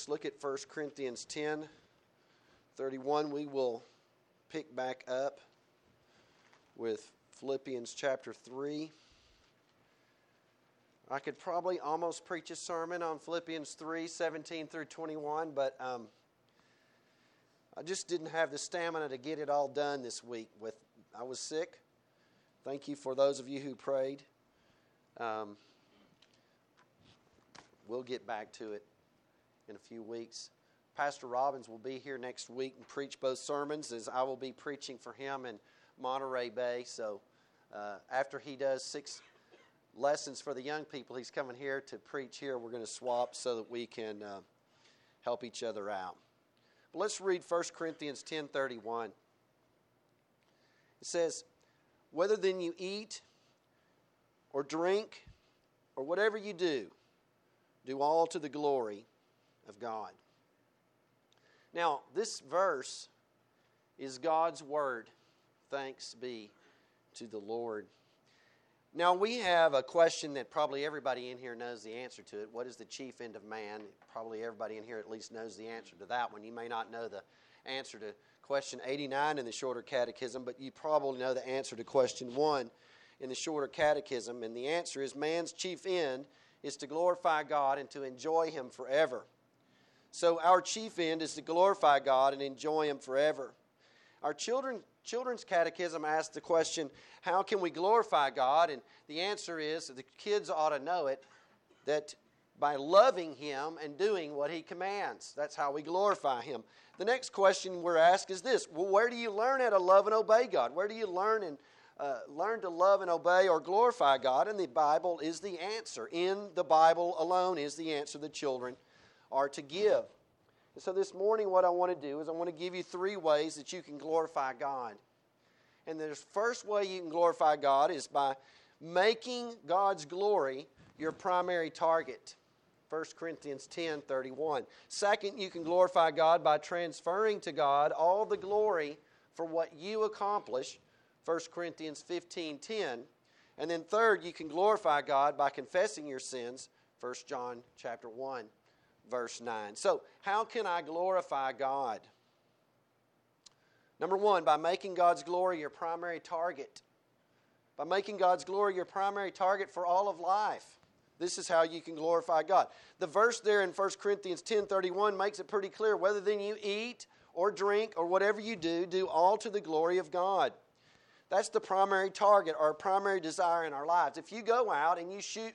books, look at 1 Corinthians 10:31. We will pick back up with Philippians chapter 3. I could probably almost preach a sermon on Philippians 3:17 through 21, but I just didn't have the stamina to get it all done this week. I was sick. Thank you for those of you who prayed. We'll get back to it in a few weeks. Pastor Robbins will be here next week and preach both sermons, as I will be preaching for him in Monterey Bay. So after he does 6 lessons for the young people, he's coming here to preach here. We're going to swap so that we can help each other out. But let's read 1 Corinthians 10:31. It says, "Whether then you eat or drink or whatever you do all to the glory of God." Now, this verse is God's word. Thanks be to the Lord. Now, we have a question that probably everybody in here knows the answer to it. What is the chief end of man? Probably everybody in here at least knows the answer to that one. You may not know the answer to question 89 in the Shorter Catechism, but you probably know the answer to question 1 in the Shorter Catechism. And the answer is, man's chief end is to glorify God and to enjoy Him forever. So our chief end is to glorify God and enjoy Him forever. Our children's catechism asks the question, how can we glorify God? And the answer is, the kids ought to know it, that by loving Him and doing what He commands. That's how we glorify Him. The next question we're asked is this: well, where do you learn how to love and obey God? Where do you learn to love and obey or glorify God? And the Bible is the answer. In the Bible alone is the answer the children are to give. And so this morning what I want to do is I want to give you 3 ways that you can glorify God. And the first way you can glorify God is by making God's glory your primary target. 1 Corinthians 10:31. Second, you can glorify God by transferring to God all the glory for what you accomplish. 1 Corinthians 15:10. And then third, you can glorify God by confessing your sins. 1 John chapter 1, verse 9. So, how can I glorify God? Number 1, by making God's glory your primary target. By making God's glory your primary target for all of life. This is how you can glorify God. The verse there in 1 Corinthians 10:31 makes it pretty clear. Whether then you eat or drink or whatever you do all to the glory of God. That's the primary target or primary desire in our lives. If you go out and you shoot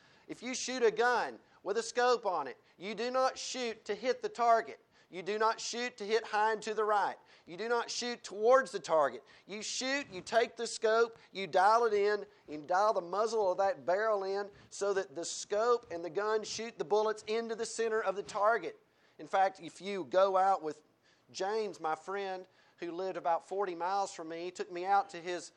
a gun with a scope on it, you do not shoot to hit the target. You do not shoot to hit high and to the right. You do not shoot towards the target. You shoot, you take the scope, you dial it in, you dial the muzzle of that barrel in so that the scope and the gun shoot the bullets into the center of the target. In fact, if you go out with James, my friend, who lived about 40 miles from me, he took me out to his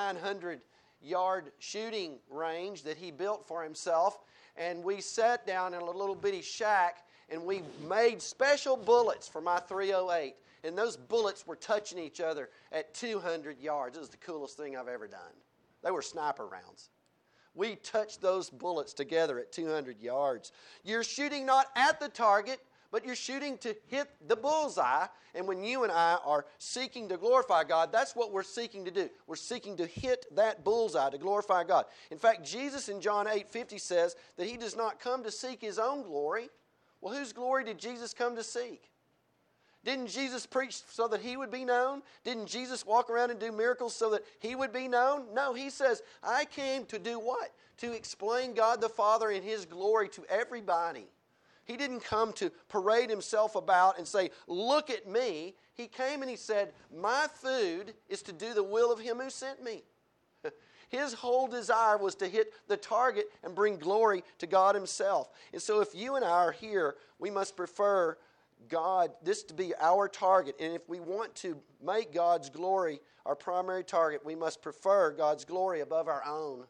900-yard shooting range that he built for himself, and we sat down in a little bitty shack and we made special bullets for my .308. And those bullets were touching each other at 200 yards. It was the coolest thing I've ever done. They were sniper rounds. We touched those bullets together at 200 yards. You're shooting not at the target, but you're shooting to hit the bullseye. And when you and I are seeking to glorify God, that's what we're seeking to do. We're seeking to hit that bullseye, to glorify God. In fact, Jesus in John 8:50 says that He does not come to seek His own glory. Well, whose glory did Jesus come to seek? Didn't Jesus preach so that He would be known? Didn't Jesus walk around and do miracles so that He would be known? No, He says, I came to do what? To explain God the Father and His glory to everybody. He didn't come to parade Himself about and say, look at me. He came and He said, my food is to do the will of Him who sent me. His whole desire was to hit the target and bring glory to God Himself. And so if you and I are here, we must prefer God, this to be our target. And if we want to make God's glory our primary target, we must prefer God's glory above our own.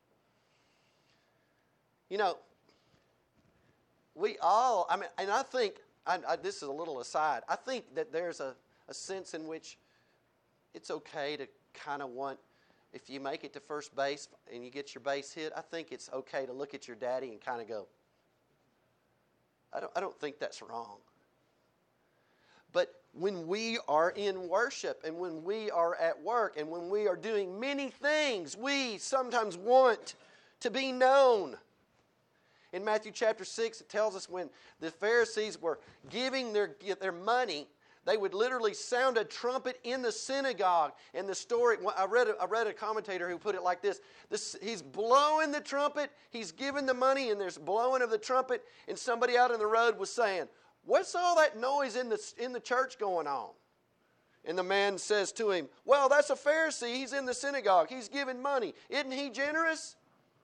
You know, we all, and I think, this is a little aside, I think that there's a sense in which it's okay to kind of want, if you make it to first base and you get your base hit, I think it's okay to look at your daddy and kind of go, I don't think that's wrong. But when we are in worship and when we are at work and when we are doing many things, we sometimes want to be known. In Matthew chapter 6, it tells us when the Pharisees were giving their money, they would literally sound a trumpet in the synagogue. And the story, I read a commentator who put it like this. He's blowing the trumpet, he's giving the money, and there's blowing of the trumpet, and somebody out on the road was saying, "What's all that noise in the church going on?" And the man says to him, "Well, that's a Pharisee. He's in the synagogue. He's giving money. Isn't he generous?"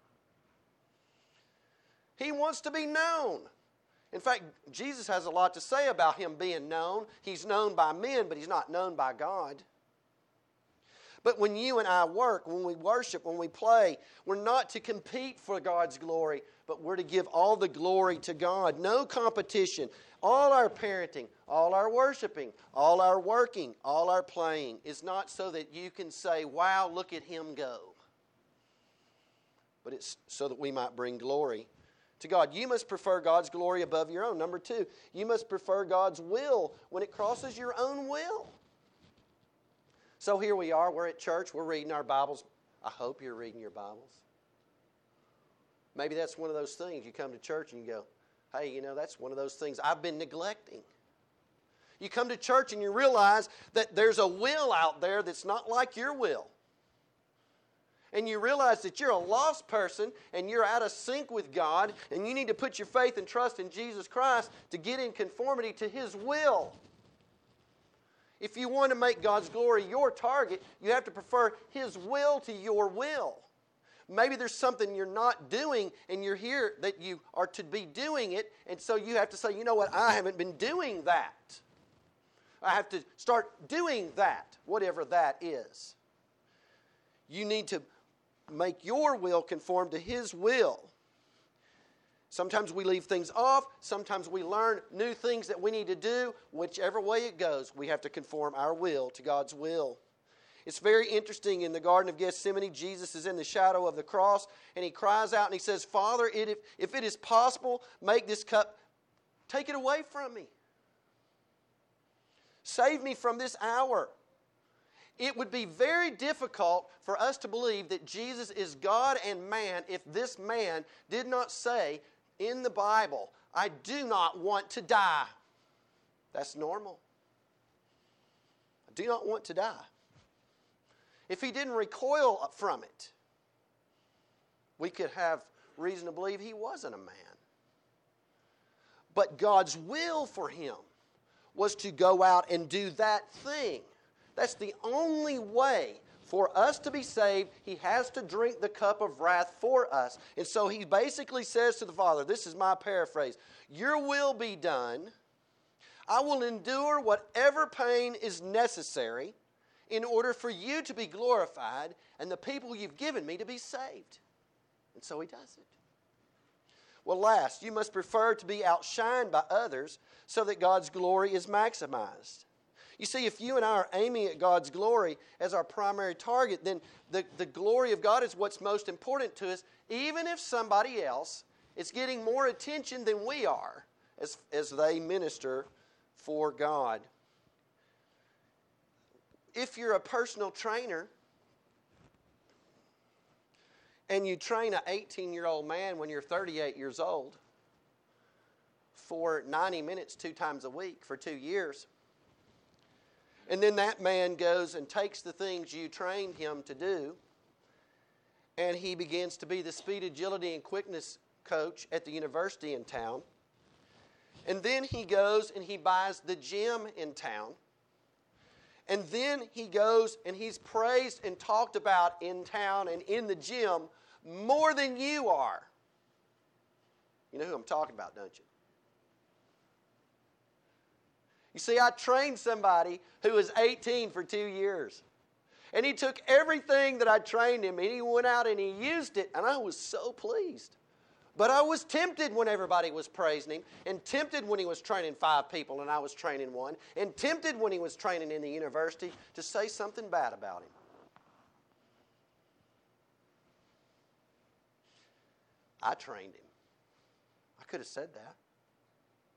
He wants to be known. In fact, Jesus has a lot to say about him being known. He's known by men, but he's not known by God. But when you and I work, when we worship, when we play, we're not to compete for God's glory, but we're to give all the glory to God. No competition. All our parenting, all our worshiping, all our working, all our playing is not so that you can say, "Wow, look at him go." But it's so that we might bring glory to God. You must prefer God's glory above your own. Number 2, you must prefer God's will when it crosses your own will. So here we are, we're at church, we're reading our Bibles. I hope you're reading your Bibles. Maybe that's one of those things. You come to church and you go, "Hey, that's one of those things I've been neglecting." You come to church and you realize that there's a will out there that's not like your will. And you realize that you're a lost person and you're out of sync with God and you need to put your faith and trust in Jesus Christ to get in conformity to His will. If you want to make God's glory your target, you have to prefer His will to your will. Maybe there's something you're not doing and you're here that you are to be doing it, and so you have to say, "You know what, I haven't been doing that. I have to start doing that," whatever that is. You need to make your will conform to His will. Sometimes we leave things off. Sometimes we learn new things that we need to do. Whichever way it goes, we have to conform our will to God's will. It's very interesting in the Garden of Gethsemane. Jesus is in the shadow of the cross, and He cries out and He says, "Father, if it is possible, make this cup, take it away from me. Save me from this hour." It would be very difficult for us to believe that Jesus is God and man if this man did not say in the Bible, "I do not want to die." That's normal. I do not want to die. If he didn't recoil from it, we could have reason to believe he wasn't a man. But God's will for him was to go out and do that thing. That's the only way for us to be saved. He has to drink the cup of wrath for us. And so he basically says to the Father, this is my paraphrase, "Your will be done. I will endure whatever pain is necessary in order for you to be glorified and the people you've given me to be saved." And so he does it. Well, last, you must prefer to be outshined by others so that God's glory is maximized. You see, if you and I are aiming at God's glory as our primary target, then the glory of God is what's most important to us, even if somebody else is getting more attention than we are as they minister for God. If you're a personal trainer and you train an 18-year-old man when you're 38 years old for 90 minutes 2 times a week for 2 years, and then that man goes and takes the things you trained him to do, and he begins to be the speed, agility, and quickness coach at the university in town. And then he goes and he buys the gym in town. And then he goes and he's praised and talked about in town and in the gym more than you are. You know who I'm talking about, don't you? You see, I trained somebody who was 18 for 2 years. And he took everything that I trained him and he went out and he used it, and I was so pleased. But I was tempted when everybody was praising him, and tempted when he was training 5 people and I was training 1, and tempted when he was training in the university to say something bad about him. I trained him. I could have said that.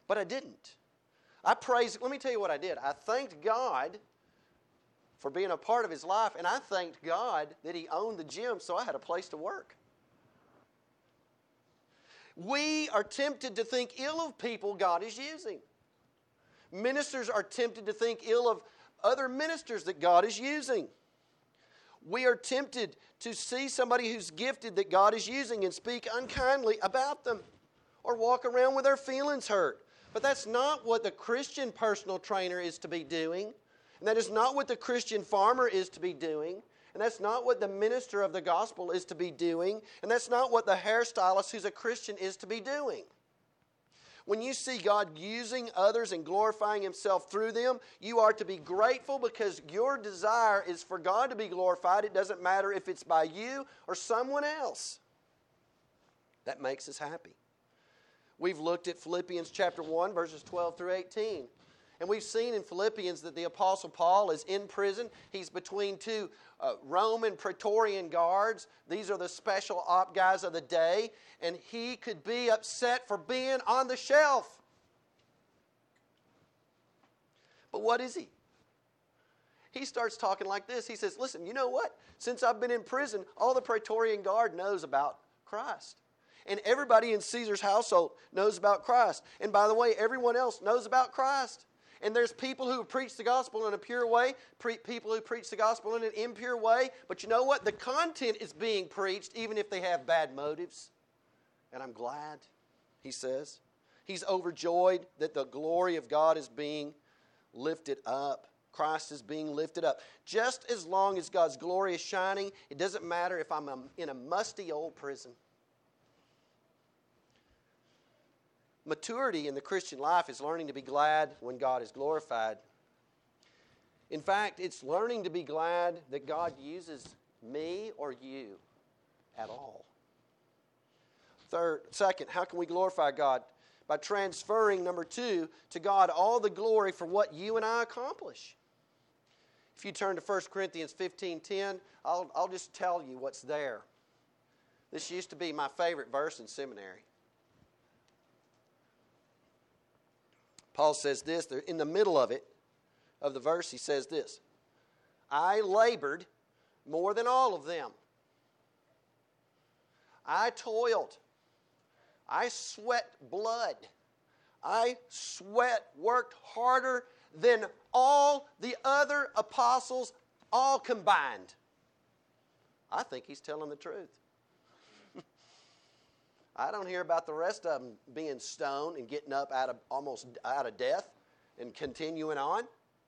But I didn't. Let me tell you what I did. I thanked God for being a part of his life, and I thanked God that he owned the gym so I had a place to work. We are tempted to think ill of people God is using. Ministers are tempted to think ill of other ministers that God is using. We are tempted to see somebody who's gifted that God is using and speak unkindly about them or walk around with their feelings hurt. But that's not what the Christian personal trainer is to be doing. And that is not what the Christian farmer is to be doing. And that's not what the minister of the gospel is to be doing. And that's not what the hairstylist who's a Christian is to be doing. When you see God using others and glorifying himself through them, you are to be grateful because your desire is for God to be glorified. It doesn't matter if it's by you or someone else. That makes us happy. We've looked at Philippians chapter 1, verses 12 through 18. And we've seen in Philippians that the Apostle Paul is in prison. He's between two Roman Praetorian guards. These are the special op guys of the day. And he could be upset for being on the shelf. But what is he? He starts talking like this. He says, listen, you know what? Since I've been in prison, all the Praetorian Guard knows about Christ. And everybody in Caesar's household knows about Christ. And by the way, everyone else knows about Christ. And there's people who preach the gospel in a pure way, people who preach the gospel in an impure way. But you know what? The content is being preached even if they have bad motives. And I'm glad, he says. He's overjoyed that the glory of God is being lifted up. Christ is being lifted up. Just as long as God's glory is shining, it doesn't matter if I'm in a musty old prison. Maturity in the Christian life is learning to be glad when God is glorified. In fact, it's learning to be glad that God uses me or you at all. Second, how can we glorify God? By transferring, number 2, to God all the glory for what you and I accomplish. If you turn to 1 Corinthians 15:10, I'll just tell you what's there. This used to be my favorite verse in seminary. Paul says this, in the middle of the verse, he says this, I labored more than all of them. I toiled. I sweat blood. I worked harder than all the other apostles all combined. I think he's telling the truth. I don't hear about the rest of them being stoned and getting up almost out of death and continuing on.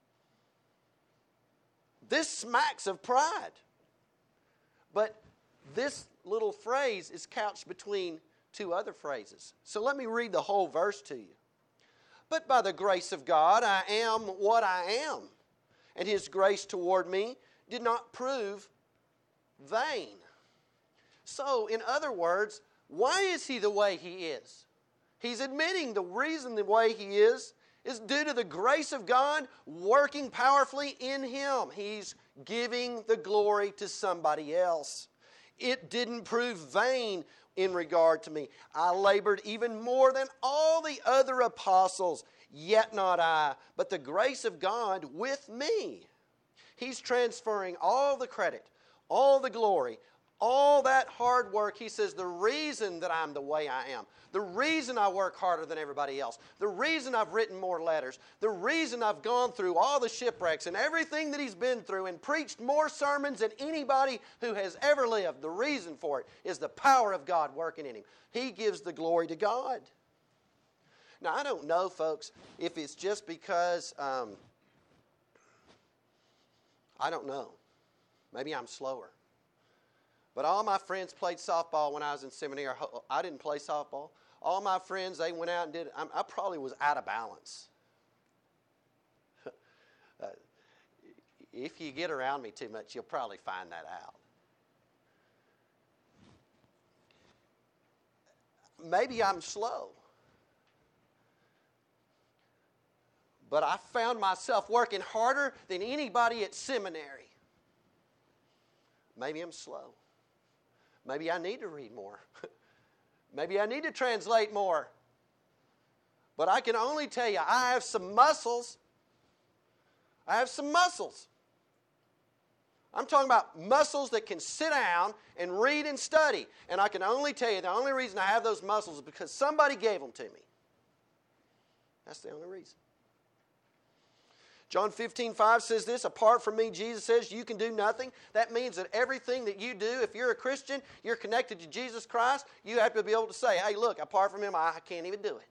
This smacks of pride. But this little phrase is couched between two other phrases. So let me read the whole verse to you. But by the grace of God, I am what I am. And his grace toward me did not prove vain. So, in other words, why is he the way he is? He's admitting the reason the way he is due to the grace of God working powerfully in him. He's giving the glory to somebody else. It didn't prove vain in regard to me. I labored even more than all the other apostles, yet not I, but the grace of God with me. He's transferring all the credit, all the glory, all that hard work. He says the reason that I'm the way I am, the reason I work harder than everybody else, the reason I've written more letters, the reason I've gone through all the shipwrecks and everything that he's been through and preached more sermons than anybody who has ever lived, the reason for it is the power of God working in him. He gives the glory to God. Now, I don't know, folks, if it's just because, I don't know. Maybe I'm slower. But all my friends played softball when I was in seminary. I didn't play softball. All my friends, they went out and did it. I probably was out of balance. If you get around me too much, you'll probably find that out. Maybe I'm slow. But I found myself working harder than anybody at seminary. Maybe I'm slow. Maybe I need to read more. Maybe I need to translate more. But I can only tell you, I have some muscles. I have some muscles. I'm talking about muscles that can sit down and read and study. And I can only tell you, the only reason I have those muscles is because somebody gave them to me. That's the only reason. John 15:5 says this, apart from me, Jesus says, you can do nothing. That means that everything that you do, if you're a Christian, you're connected to Jesus Christ, you have to be able to say, hey, look, apart from Him, I can't even do it.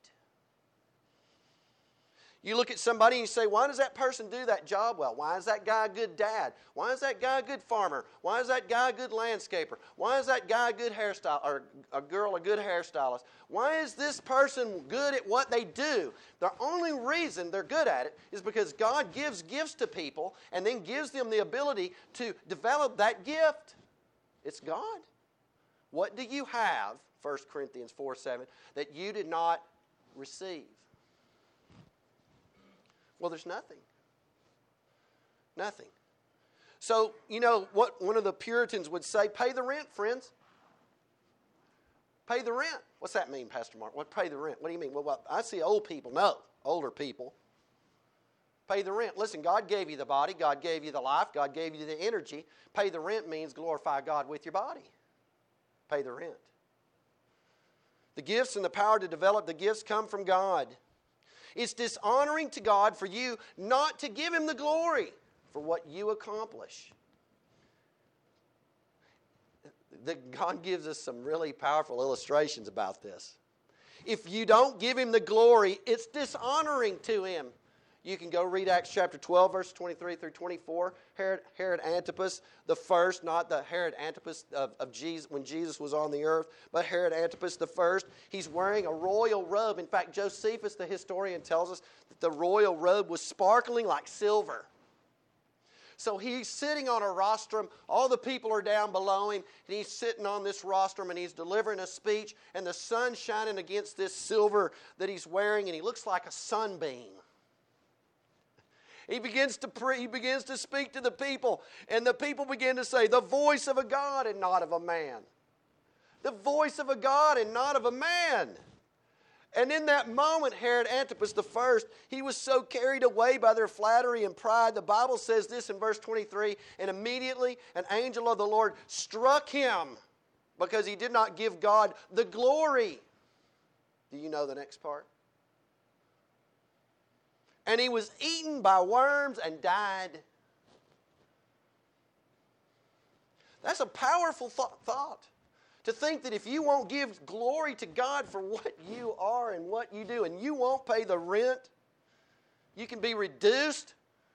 You look at somebody and you say, why does that person do that job well? Why is that guy a good dad? Why is that guy a good farmer? Why is that guy a good landscaper? Why is that guy a good hairstylist, or a girl a good hairstylist? Why is this person good at what they do? The only reason they're good at it is because God gives gifts to people and then gives them the ability to develop that gift. It's God. What do you have, 1 Corinthians 4:7, that you did not receive? Well, there's nothing. Nothing. So, you know what one of the Puritans would say? Pay the rent, friends. Pay the rent. What's that mean, Pastor Mark? What pay the rent? What do you mean? Well, I see old people. No, older people. Pay the rent. Listen, God gave you the body. God gave you the life. God gave you the energy. Pay the rent means glorify God with your body. Pay the rent. The gifts and the power to develop the gifts come from God. It's dishonoring to God for you not to give Him the glory for what you accomplish. God gives us some really powerful illustrations about this. If you don't give Him the glory, it's dishonoring to Him. You can go read Acts chapter 12, verse 23 through 24. Herod Antipas the first, not the Herod Antipas of Jesus when Jesus was on the earth, but Herod Antipas the first. He's wearing a royal robe. In fact, Josephus, the historian, tells us that the royal robe was sparkling like silver. So he's sitting on a rostrum. All the people are down below him, and he's sitting on this rostrum, and he's delivering a speech, and the sun's shining against this silver that he's wearing, and he looks like a sunbeam. He begins to speak to the people, and the people begin to say, the voice of a God and not of a man. The voice of a God and not of a man. And in that moment, Herod Antipas the first, he was so carried away by their flattery and pride. The Bible says this in verse 23, and immediately an angel of the Lord struck him because he did not give God the glory. Do you know the next part? And he was eaten by worms and died. That's a powerful thought. To think that if you won't give glory to God for what you are and what you do, and you won't pay the rent, you can be reduced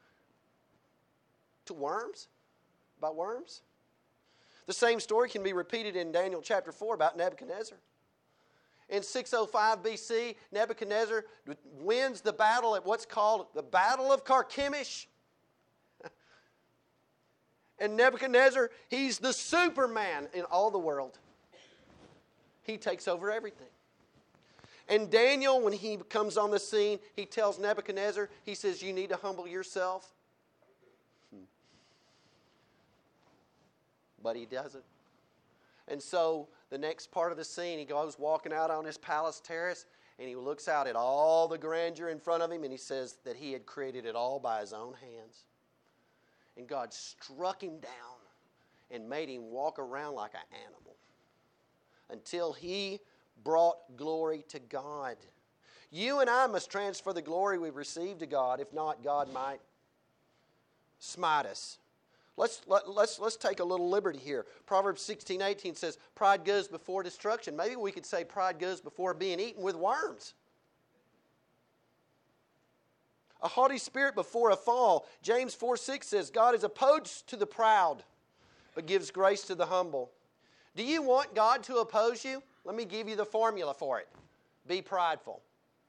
to worms, by worms. The same story can be repeated in Daniel chapter 4 about Nebuchadnezzar. In 605 BC, Nebuchadnezzar wins the battle at what's called the Battle of Carchemish. And Nebuchadnezzar, he's the Superman in all the world. He takes over everything. And Daniel, when he comes on the scene, he tells Nebuchadnezzar, he says, you need to humble yourself. But he doesn't. And so the next part of the scene, he goes walking out on his palace terrace, and he looks out at all the grandeur in front of him, and he says that he had created it all by his own hands. And God struck him down and made him walk around like an animal until he brought glory to God. You and I must transfer the glory we've received to God. If not, God might smite us. Let's take a little liberty here. Proverbs 16:18 says, pride goes before destruction. Maybe we could say pride goes before being eaten with worms. A haughty spirit before a fall. James 4:6 says, God is opposed to the proud, but gives grace to the humble. Do you want God to oppose you? Let me give you the formula for it. Be prideful.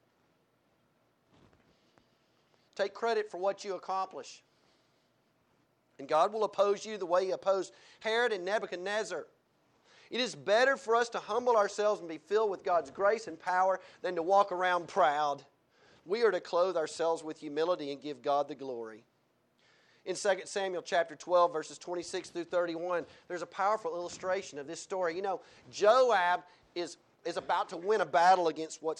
Take credit for what you accomplish. And God will oppose you the way He opposed Herod and Nebuchadnezzar. It is better for us to humble ourselves and be filled with God's grace and power than to walk around proud. We are to clothe ourselves with humility and give God the glory. In 2 Samuel chapter 12, verses 26 through 31, there's a powerful illustration of this story. You know, Joab is about to win a battle against what's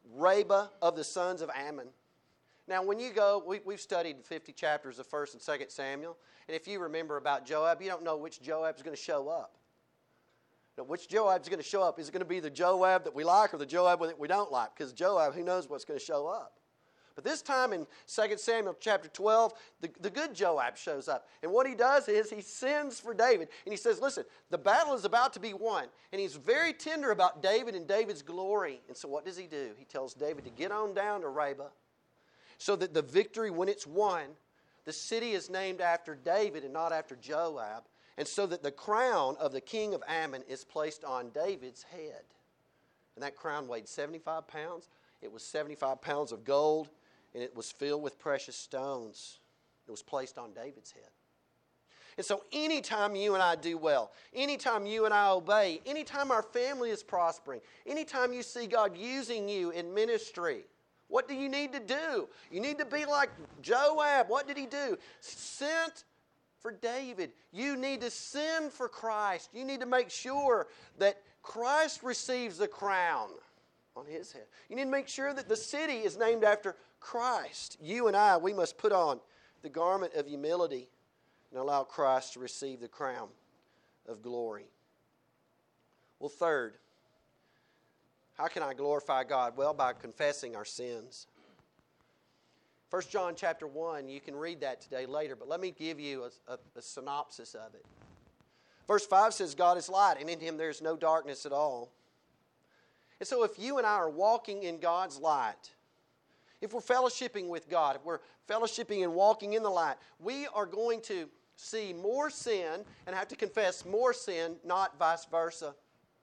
Reba of the sons of Ammon. Now, when you go, we've studied 50 chapters of 1st and 2nd Samuel, and if you remember about Joab, you don't know which Joab is going to show up. Now, which Joab is going to show up? Is it going to be the Joab that we like or the Joab that we don't like? Because Joab, who knows what's going to show up. But this time in 2 Samuel chapter 12, the good Joab shows up. And what he does is he sends for David. And he says, listen, the battle is about to be won. And he's very tender about David and David's glory. And so what does he do? He tells David to get on down to Reba so that the victory, when it's won, the city is named after David and not after Joab. And so that the crown of the king of Ammon is placed on David's head. And that crown weighed 75 pounds. It was 75 pounds of gold. And it was filled with precious stones. It was placed on David's head. And so anytime you and I do well, anytime you and I obey, anytime our family is prospering, anytime you see God using you in ministry, what do you need to do? You need to be like Joab. What did he do? Sent for David. You need to send for Christ. You need to make sure that Christ receives the crown on his head. You need to make sure that the city is named after Christ. You and I, we must put on the garment of humility and allow Christ to receive the crown of glory. Well, third, how can I glorify God? Well, by confessing our sins. 1 John chapter 1, you can read that today later, but let me give you a synopsis of it. Verse 5 says, God is light, and in Him there is no darkness at all. And so if you and I are walking in God's light, if we're fellowshipping with God, if we're fellowshipping and walking in the light, we are going to see more sin and have to confess more sin, not vice versa.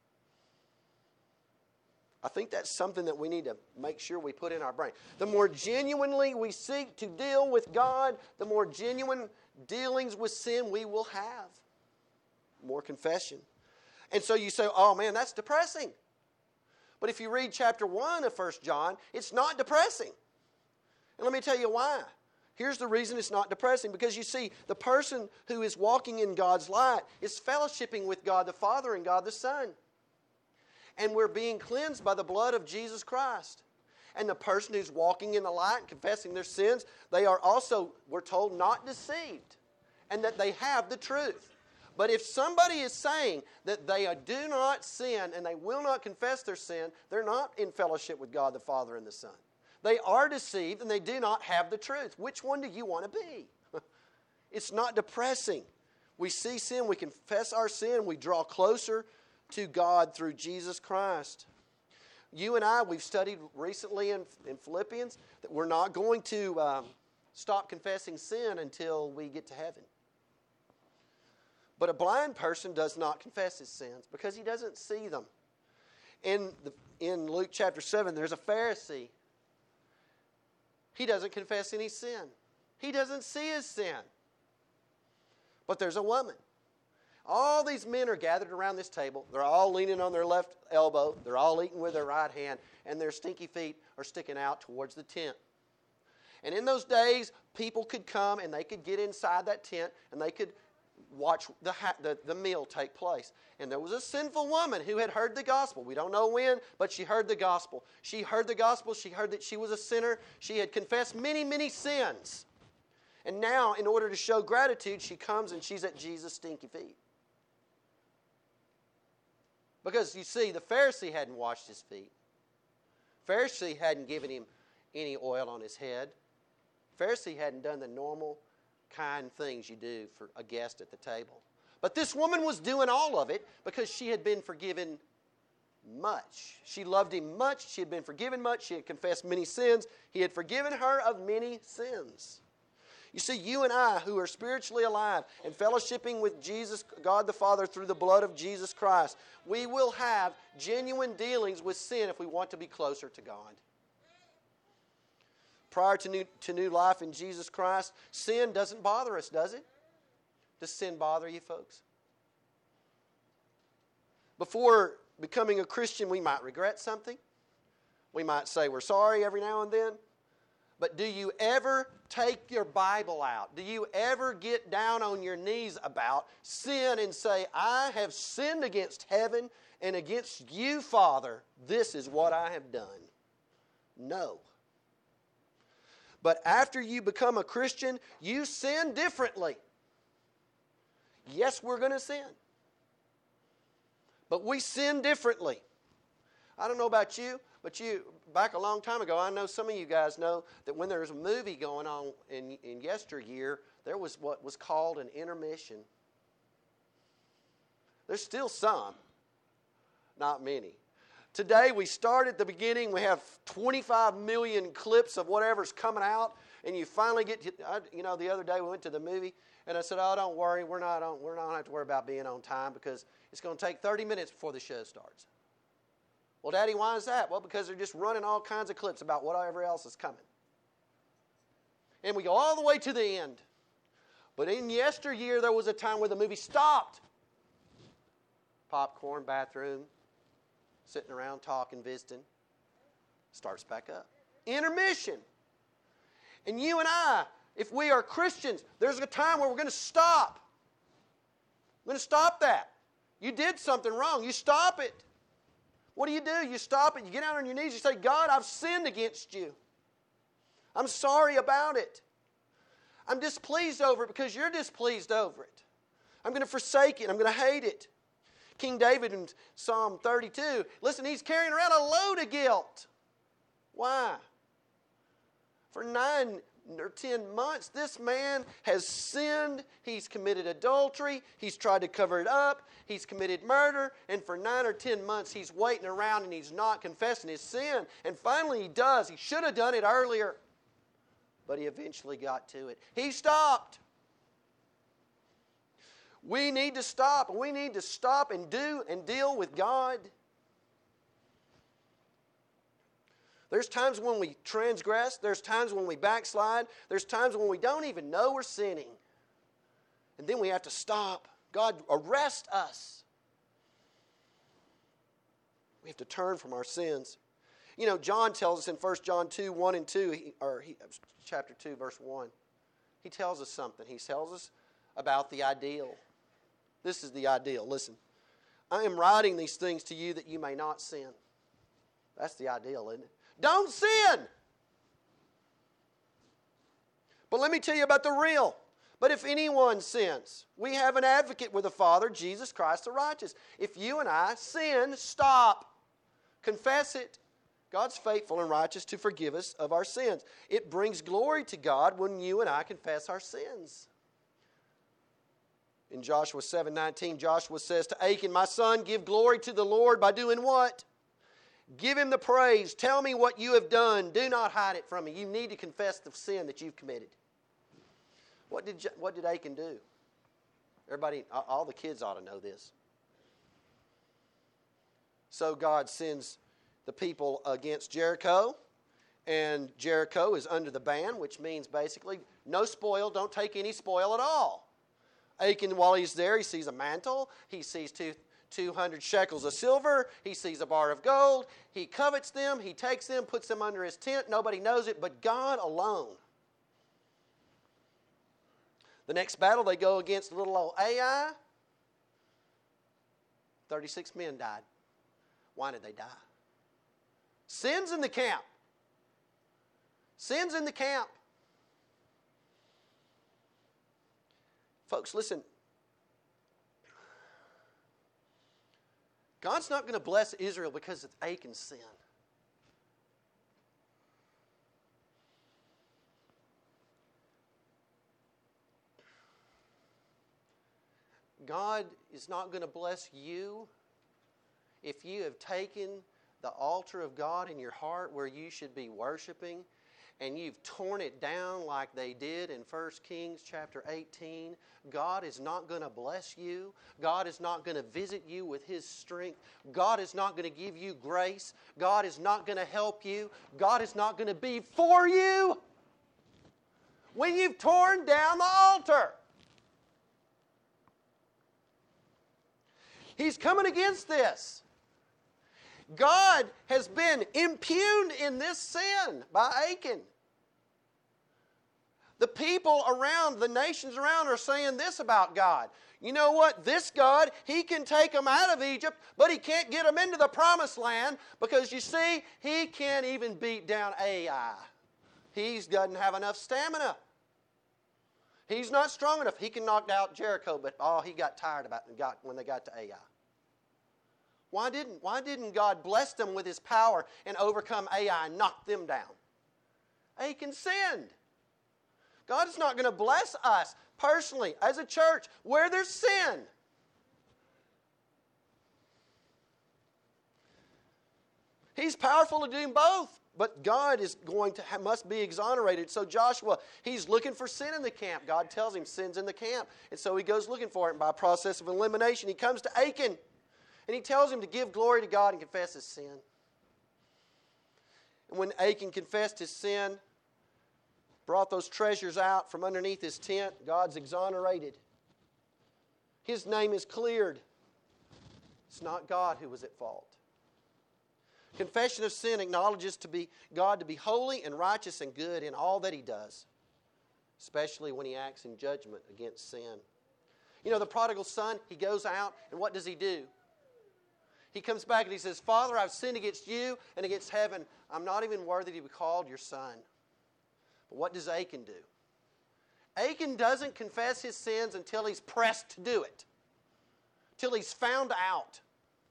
I think that's something that we need to make sure we put in our brain. The more genuinely we seek to deal with God, the more genuine dealings with sin we will have. More confession. And so you say, oh man, that's depressing. But if you read chapter 1 of 1 John, it's not depressing. And let me tell you why. Here's the reason it's not depressing. Because you see, the person who is walking in God's light is fellowshipping with God the Father and God the Son. And we're being cleansed by the blood of Jesus Christ. And the person who's walking in the light and confessing their sins, they are also, we're told, not deceived. And that they have the truth. But if somebody is saying that they do not sin and they will not confess their sin, they're not in fellowship with God the Father and the Son. They are deceived and they do not have the truth. Which one do you want to be? It's not depressing. We see sin, we confess our sin, we draw closer to God through Jesus Christ. You and I, we've studied recently in Philippians that we're not going to stop confessing sin until we get to heaven. But a blind person does not confess his sins because he doesn't see them. In Luke chapter 7, there's a Pharisee. He doesn't confess any sin. He doesn't see his sin. But there's a woman. All these men are gathered around this table. They're all leaning on their left elbow. They're all eating with their right hand. And their stinky feet are sticking out towards the tent. And in those days, people could come and they could get inside that tent and they could watch the meal take place. And there was a sinful woman who had heard the gospel. We don't know when, but she heard the gospel. She heard the gospel. She heard that she was a sinner. She had confessed many, many sins. And now, in order to show gratitude, she comes and she's at Jesus' stinky feet. Because, you see, the Pharisee hadn't washed his feet. Pharisee hadn't given him any oil on his head. Pharisee hadn't done the normal kind things you do for a guest at the table. But this woman was doing all of it because she had been forgiven much. She loved him much. She had been forgiven much. She had confessed many sins. He had forgiven her of many sins. You see, you and I, who are spiritually alive and fellowshipping with Jesus, God the Father, through the blood of Jesus Christ, we will have genuine dealings with sin if we want to be closer to God. Prior to new life in Jesus Christ, sin doesn't bother us, does it? Does sin bother you, folks? Before becoming a Christian, we might regret something. We might say we're sorry every now and then. But do you ever take your Bible out? Do you ever get down on your knees about sin and say, I have sinned against heaven and against you, Father. This is what I have done. No. But after you become a Christian, you sin differently. Yes, we're going to sin. But we sin differently. I don't know about you, but back a long time ago, I know some of you guys know that when there was a movie going on in yesteryear, there was what was called an intermission. There's still some, not many. Today, we start at the beginning. We have 25 million clips of whatever's coming out, and you finally get to, the other day we went to the movie, and I said, "Oh, don't worry, we're not going to have to worry about being on time because it's going to take 30 minutes before the show starts." Well, Daddy, why is that? Well, because they're just running all kinds of clips about whatever else is coming. And we go all the way to the end. But in yesteryear, there was a time where the movie stopped. Popcorn, bathroom, sitting around talking, visiting. Starts back up. Intermission. And you and I, if we are Christians, there's a time where we're going to stop. We're going to stop that. You did something wrong. You stop it. What do? You stop it. You get down on your knees. You say, "God, I've sinned against you. I'm sorry about it. I'm displeased over it because you're displeased over it. I'm going to forsake it. I'm going to hate it." King David in Psalm 32, listen, he's carrying around a load of guilt. Why? For 9 or 10 months, this man has sinned. He's committed adultery. He's tried to cover it up. He's committed murder. And for 9 or 10 months, he's waiting around and he's not confessing his sin. And finally he does. He should have done it earlier. But he eventually got to it. He stopped. We need to stop. We need to stop and do and deal with God. There's times when we transgress. There's times when we backslide. There's times when we don't even know we're sinning. And then we have to stop. God, arrest us. We have to turn from our sins. You know, John tells us in 1 John 2, 1 and 2, chapter 2, verse 1. He tells us something. He tells us about the ideal. This is the ideal. Listen. "I am writing these things to you that you may not sin." That's the ideal, isn't it? Don't sin! But let me tell you about the real. "But if anyone sins, we have an advocate with the Father, Jesus Christ the righteous." If you and I sin, stop. Confess it. God's faithful and righteous to forgive us of our sins. It brings glory to God when you and I confess our sins. In Joshua 7:19, Joshua says to Achan, "My son, give glory to the Lord by doing what? Give him the praise. Tell me what you have done. Do not hide it from me." You need to confess the sin that you've committed. What did Achan do? Everybody, all the kids ought to know this. So God sends the people against Jericho, and Jericho is under the ban, which means basically no spoil, don't take any spoil at all. Achan, while he's there, he sees a mantle, he sees 200 shekels of silver, he sees a bar of gold, he covets them, he takes them, puts them under his tent, nobody knows it but God alone. The next battle, they go against little old Ai. 36 men died. Why did they die? Sin's in the camp. Sin's in the camp. Folks, listen. God's not going to bless Israel because of Achan's sin. God is not going to bless you if you have taken the altar of God in your heart where you should be worshiping and you've torn it down like they did in 1 Kings chapter 18. God is not going to bless you. God is not going to visit you with His strength. God is not going to give you grace. God is not going to help you. God is not going to be for you when you've torn down the altar. He's coming against this. God has been impugned in this sin by Achan. The people around, the nations around are saying this about God. You know what? This God, He can take them out of Egypt, but He can't get them into the promised land because, you see, He can't even beat down Ai. He doesn't have enough stamina. He's not strong enough. He can knock out Jericho, but he got tired about it when they got to Ai. Why didn't God bless them with His power and overcome Ai and knock them down? Achan sinned. God is not going to bless us personally as a church where there's sin. He's powerful to do both, but God is must be exonerated. So Joshua, he's looking for sin in the camp. God tells him sin's in the camp, and so he goes looking for it. And by a process of elimination, he comes to Achan, and he tells him to give glory to God and confess his sin. And when Achan confessed his sin, brought those treasures out from underneath his tent, God's exonerated. His name is cleared. It's not God who was at fault. Confession of sin acknowledges God to be holy and righteous and good in all that He does, especially when He acts in judgment against sin. You know, the prodigal son, he goes out, and what does he do? He comes back and he says, Father, I've sinned against you and against heaven. I'm not even worthy to be called your son. But what does Achan do? Achan doesn't confess his sins until he's pressed to do it, till he's found out.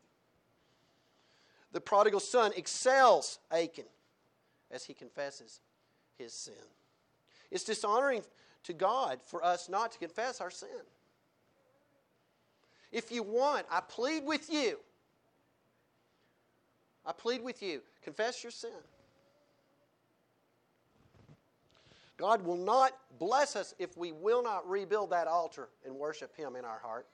The prodigal son excels Achan as he confesses his sin. It's dishonoring to God for us not to confess our sin. If you want, I plead with you, confess your sin. God will not bless us if we will not rebuild that altar and worship Him in our heart.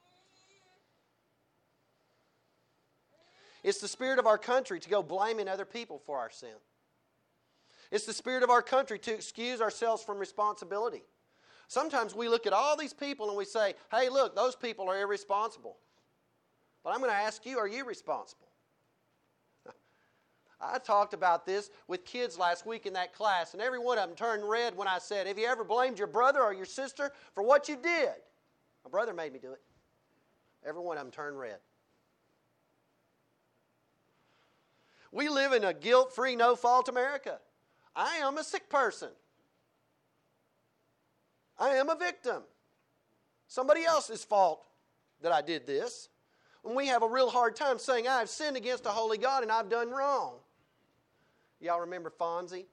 It's the spirit of our country to go blaming other people for our sin. It's the spirit of our country to excuse ourselves from responsibility. Sometimes we look at all these people and we say, hey, look, those people are irresponsible. But I'm going to ask you, are you responsible? I talked about this with kids last week in that class, and every one of them turned red when I said, have you ever blamed your brother or your sister for what you did? My brother made me do it. Every one of them turned red. We live in a guilt-free, no-fault America. I am a sick person. I am a victim. Somebody else's fault that I did this. And we have a real hard time saying, I have sinned against a holy God and I've done wrong. Y'all remember Fonzie?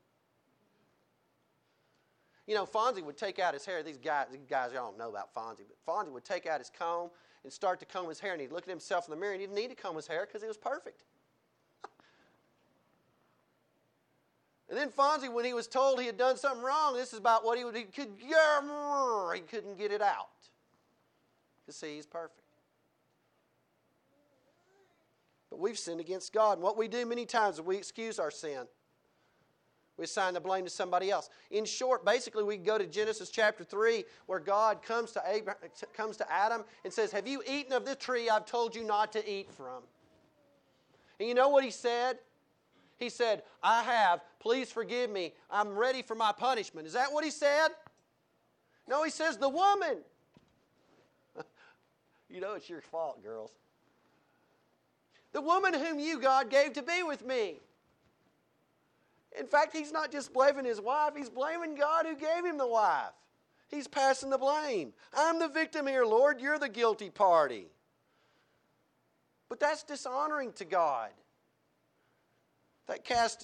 You know, Fonzie would take out his hair. These guys y'all don't know about Fonzie, but Fonzie would take out his comb and start to comb his hair, and he'd look at himself in the mirror, and he didn't need to comb his hair because he was perfect. And then Fonzie, when he was told he had done something wrong, this is about what he couldn't get it out. You see, he's perfect. But we've sinned against God. And what we do many times is we excuse our sin. We assign the blame to somebody else. In short, basically, we go to Genesis chapter 3, where God comes to Adam and says, have you eaten of the tree I've told you not to eat from? And you know what he said? He said, I have. Please forgive me. I'm ready for my punishment. Is that what he said? No, he says, the woman. You know it's your fault, girls. The woman whom you, God, gave to be with me. In fact, he's not just blaming his wife. He's blaming God who gave him the wife. He's passing the blame. I'm the victim here, Lord. You're the guilty party. But that's dishonoring to God. That casts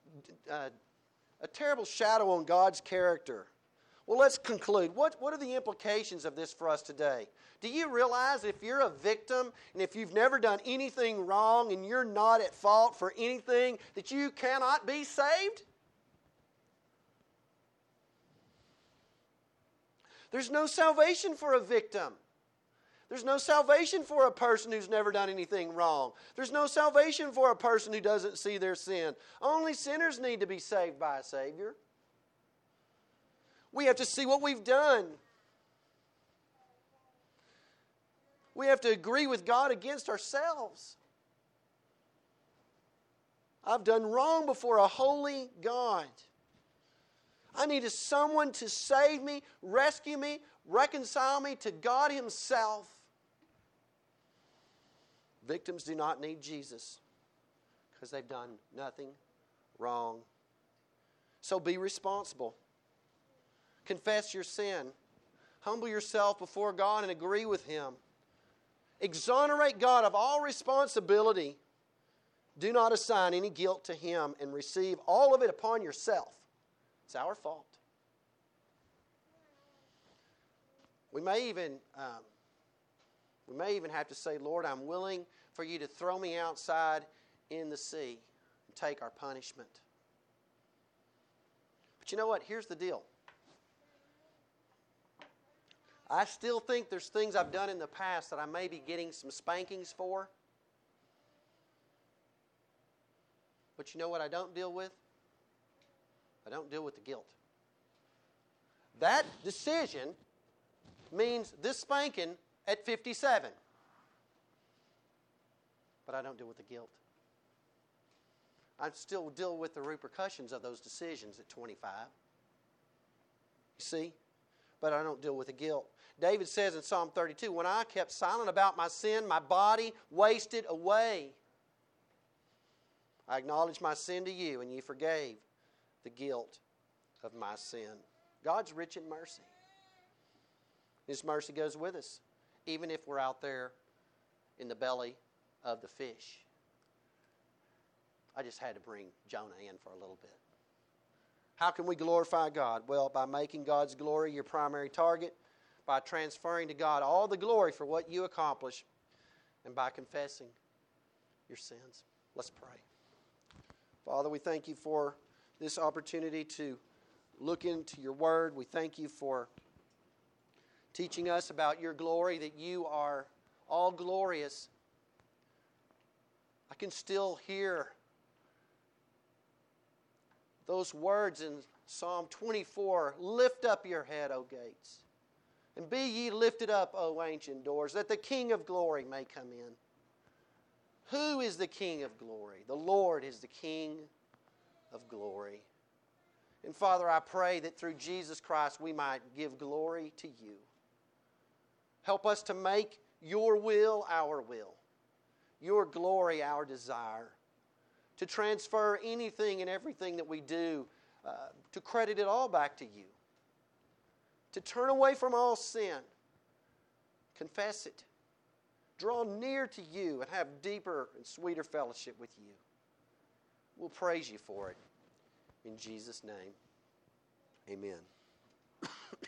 a terrible shadow on God's character. Well, let's conclude. What are the implications of this for us today? Do you realize if you're a victim and if you've never done anything wrong and you're not at fault for anything, that you cannot be saved? There's no salvation for a victim. There's no salvation for a person who's never done anything wrong. There's no salvation for a person who doesn't see their sin. Only sinners need to be saved by a Savior. We have to see what we've done. We have to agree with God against ourselves. I've done wrong before a holy God. I needed someone to save me, rescue me, reconcile me to God Himself. Victims do not need Jesus because they've done nothing wrong. So be responsible. Confess your sin. Humble yourself before God and agree with Him. Exonerate God of all responsibility. Do not assign any guilt to Him and receive all of it upon yourself. It's our fault. We may even have to say, Lord, I'm willing for you to throw me outside in the sea and take our punishment. But you know what? Here's the deal. I still think there's things I've done in the past that I may be getting some spankings for. But you know what I don't deal with? I don't deal with the guilt. That decision means this spanking at 57. But I don't deal with the guilt. I still deal with the repercussions of those decisions at 25. You see? But I don't deal with the guilt. David says in Psalm 32, when I kept silent about my sin, my body wasted away. I acknowledged my sin to you, and you forgave the guilt of my sin. God's rich in mercy. His mercy goes with us, even if we're out there in the belly of the fish. I just had to bring Jonah in for a little bit. How can we glorify God? Well, by making God's glory your primary target, by transferring to God all the glory for what you accomplish, and by confessing your sins. Let's pray. Father, we thank you for this opportunity to look into your word. We thank you for teaching us about your glory, that you are all glorious. I can still hear those words in Psalm 24, lift up your head, O gates, and be ye lifted up, O ancient doors, that the King of glory may come in. Who is the King of glory? The Lord is the King of glory. And Father, I pray that through Jesus Christ we might give glory to you. Help us to make your will our will, your glory our desire, to transfer anything and everything that we do, to credit it all back to you, to turn away from all sin, confess it, draw near to you, and have deeper and sweeter fellowship with you. We'll praise you for it. In Jesus' name, amen.